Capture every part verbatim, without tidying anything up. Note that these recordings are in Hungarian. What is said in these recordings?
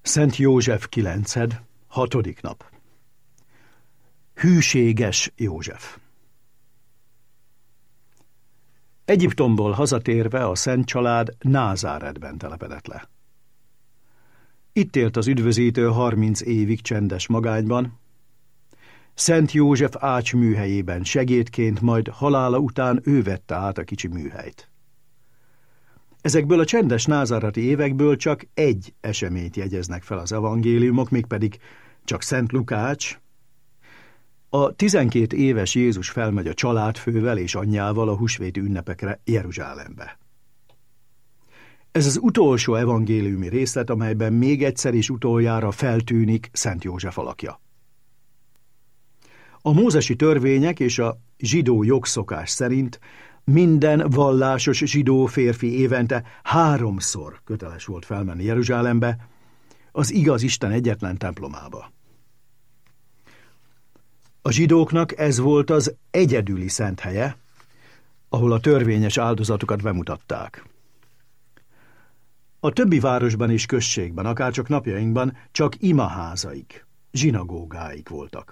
Szent József kilenced, hatodik nap. Hűséges József. Egyiptomból hazatérve a szent család Názáretben telepedett le. Itt élt az üdvözítő harminc évig csendes magányban. Szent József ács műhelyében segédként, majd halála után ő vette át a kicsi műhelyt. Ezekből a csendes názáreti évekből csak egy eseményt jegyeznek fel az evangéliumok, mégpedig csak Szent Lukács. A tizenkét éves Jézus felmegy a családfővel és anyjával a húsvéti ünnepekre Jeruzsálembe. Ez az utolsó evangéliumi részlet, amelyben még egyszer és utoljára feltűnik Szent József alakja. A mózesi törvények és a zsidó jogszokás szerint minden vallásos zsidó férfi évente háromszor köteles volt felmenni Jeruzsálembe, az igaz Isten egyetlen templomába. A zsidóknak ez volt az egyedüli szent helye, ahol a törvényes áldozatokat bemutatták. A többi városban és községben, akárcsak napjainkban csak imaházaik, zsinagógáik voltak.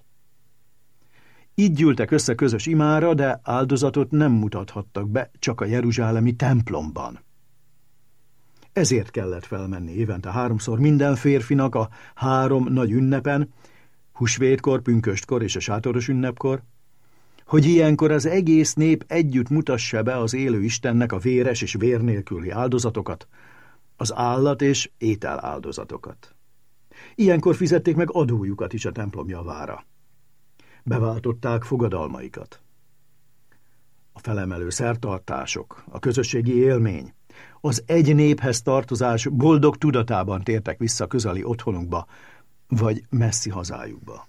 Így gyűltek össze közös imára, de áldozatot nem mutathattak be csak a jeruzsálemi templomban. Ezért kellett felmenni évente háromszor minden férfinak a három nagy ünnepen, húsvétkor, pünköstkor és a sátoros ünnepkor, hogy ilyenkor az egész nép együtt mutassa be az élő Istennek a véres és vér nélküli áldozatokat, az állat és étel áldozatokat. Ilyenkor fizették meg adójukat is a templom javára. Beváltották fogadalmaikat. A felemelő szertartások, a közösségi élmény, az egy néphez tartozás boldog tudatában tértek vissza közeli otthonukba, vagy messzi hazájukba.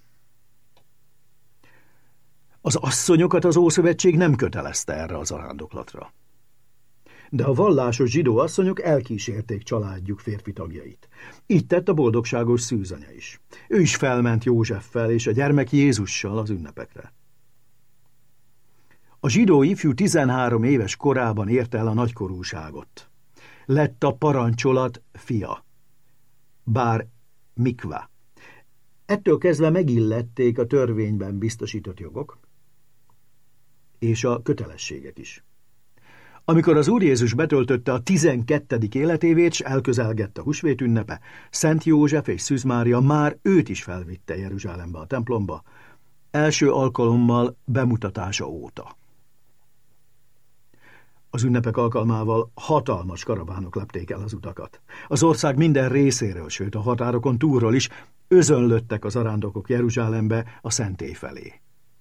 Az asszonyokat az Ószövetség nem kötelezte erre az zarándoklatra. De a vallásos zsidó asszonyok elkísérték családjuk férfi tagjait. Így tett a boldogságos szűzanya is. Ő is felment Józseffel és a gyermek Jézussal az ünnepekre. A zsidó ifjú tizenhárom éves korában érte el a nagykorúságot. Lett a parancsolat fia, bár mikva. Ettől kezdve megillették a törvényben biztosított jogok, és a kötelességek is. Amikor az Úr Jézus betöltötte a tizenkettedik életévét, s elközelgett a húsvét ünnepe, Szent József és Szűz Mária már őt is felvitte Jeruzsálembe a templomba, első alkalommal bemutatása óta. Az ünnepek alkalmával hatalmas karavánok lepték el az utakat. Az ország minden részéről, sőt a határokon túlról is özönlöttek az arándokok Jeruzsálembe a szentély felé.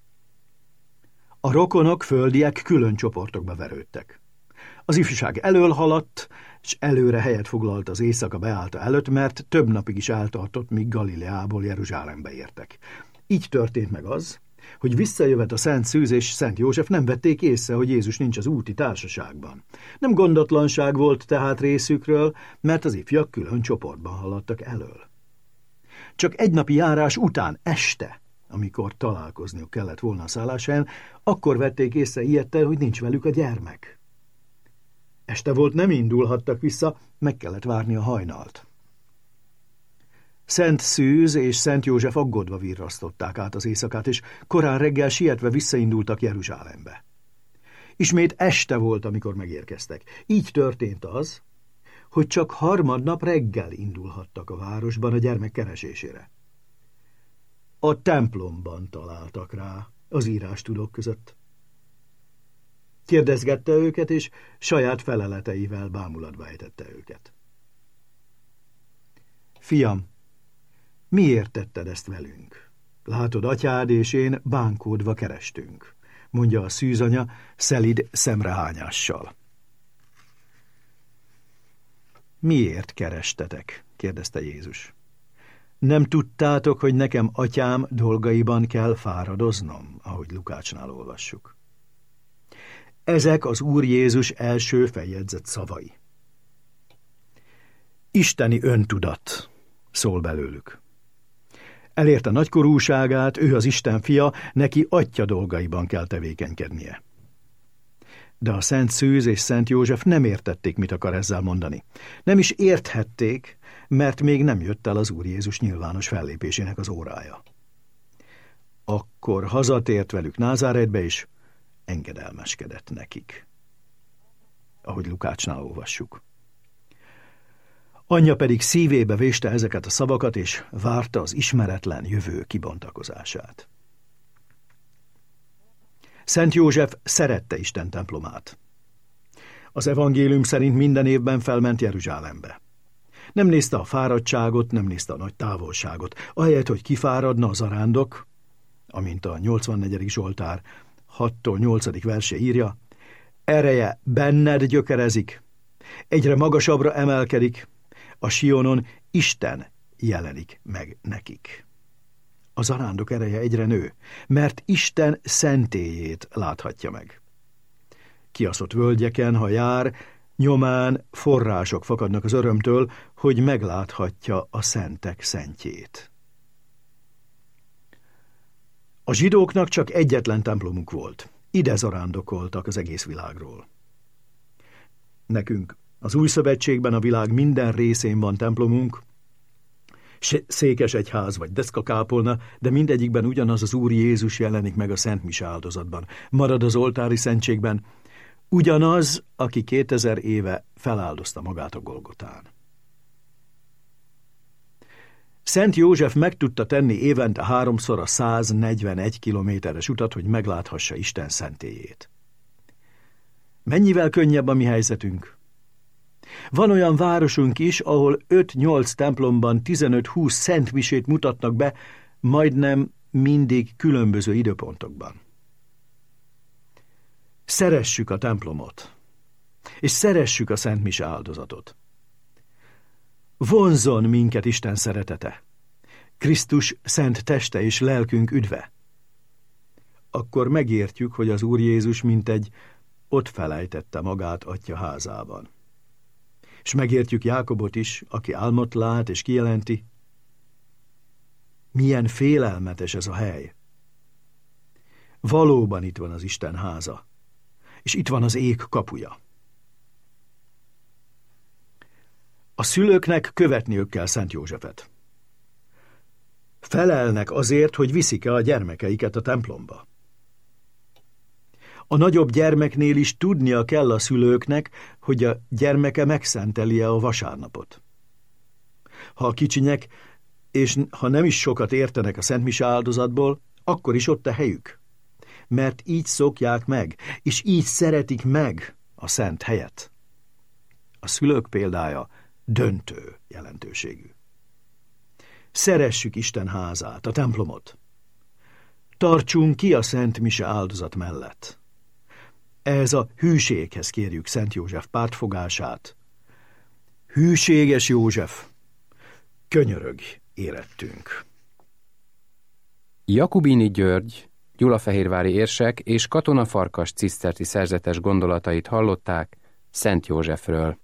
A rokonok, földiek külön csoportokba verődtek. Az ifjúság elől haladt, és előre helyet foglalt az éjszaka beállta előtt, mert több napig is eltartott, míg Galileából Jeruzsálembe értek. Így történt meg az, hogy visszajövet a Szent Szűz és Szent József nem vették észre, hogy Jézus nincs az úti társaságban. Nem gondatlanság volt tehát részükről, mert az ifjak külön csoportban haladtak elől. Csak egy napi járás után, este, amikor találkozniuk kellett volna a szálláshelyen, akkor vették észre ilyettel, hogy nincs velük a gyermek. Este volt, nem indulhattak vissza, meg kellett várni a hajnalt. Szent Szűz és Szent József aggódva virrasztották át az éjszakát, és korán reggel sietve visszaindultak Jeruzsálembe. Ismét este volt, amikor megérkeztek. Így történt az, hogy csak harmadnap reggel indulhattak a városban a gyermek keresésére. A templomban találtak rá az írástudók között. Kérdezgette őket, és saját feleleteivel bámulatba ejtette őket. Fiam, miért tetted ezt velünk? Látod, atyád és én bánkódva kerestünk, mondja a szűzanya szelíd szemrehányással. Miért kerestetek? Kérdezte Jézus. Nem tudtátok, hogy nekem atyám dolgaiban kell fáradoznom, ahogy Lukácsnál olvassuk. Ezek az Úr Jézus első feljegyzett szavai. Isteni öntudat szól belőlük. Elérte nagykorúságát, ő az Isten fia, neki atya dolgaiban kell tevékenykednie. De a Szent Szűz és Szent József nem értették, mit akar ezzel mondani. Nem is érthették, mert még nem jött el az Úr Jézus nyilvános fellépésének az órája. Akkor hazatért velük Názáretbe, és engedelmeskedett nekik. Ahogy Lukácsnál olvassuk. Anyja pedig szívébe véste ezeket a szavakat, és várta az ismeretlen jövő kibontakozását. Szent József szerette Isten templomát. Az evangélium szerint minden évben felment Jeruzsálembe. Nem nézte a fáradtságot, nem nézte a nagy távolságot. Ahelyett, hogy kifáradna az arándok, amint a nyolcvannegyedik Zsoltár hattól nyolcadik verse írja, ereje benned gyökerezik, egyre magasabbra emelkedik, a Sionon Isten jelenik meg nekik. Az arándok ereje egyre nő, mert Isten szentélyét láthatja meg. Kiaszott völgyeken, ha jár, nyomán források fakadnak az örömtől, hogy megláthatja a szentek szentjét. A zsidóknak csak egyetlen templomuk volt. Ide zarándokoltak az egész világról. Nekünk az Új Szövetségben a világ minden részén van templomunk, székesegyház vagy deszkakápolna, de mindegyikben ugyanaz az Úr Jézus jelenik meg a Szent Mise áldozatban. Marad az oltári szentségben, ugyanaz, aki kétezer éve feláldozta magát a Golgotán. Szent József meg tudta tenni évente háromszor a száznegyvenegy kilométeres utat, hogy megláthassa Isten szentélyét. Mennyivel könnyebb a mi helyzetünk? Van olyan városunk is, ahol öt-nyolc templomban tizenöt-húsz szentmisét mutatnak be, majdnem mindig különböző időpontokban. Szeressük a templomot, és szeressük a szentmise áldozatot. Vonzzon minket Isten szeretete, Krisztus szent teste és lelkünk üdve. Akkor megértjük, hogy az Úr Jézus mintegy ott felejtette magát Atya házában. És megértjük Jákobot is, aki álmot lát és kijelenti, milyen félelmetes ez a hely. Valóban itt van az Isten háza, és itt van az ég kapuja. A szülőknek követniük kell Szent Józsefet. Felelnek azért, hogy viszik-e a gyermekeiket a templomba. A nagyobb gyermeknél is tudnia kell a szülőknek, hogy a gyermeke megszenteli-e a vasárnapot. Ha a kicsinyek, és ha nem is sokat értenek a szentmise áldozatból, akkor is ott a helyük. Mert így szokják meg, és így szeretik meg a szent helyet. A szülők példája döntő jelentőségű. Szeressük Isten házát, a templomot. Tartsunk ki a szent mise áldozat mellett. Ehhez a hűséghez kérjük Szent József pártfogását. Hűséges József, könyörög érettünk. Jakubini György, gyulafehérvári érsek és Katonafarkas ciszterci szerzetes gondolatait hallották Szent Józsefről.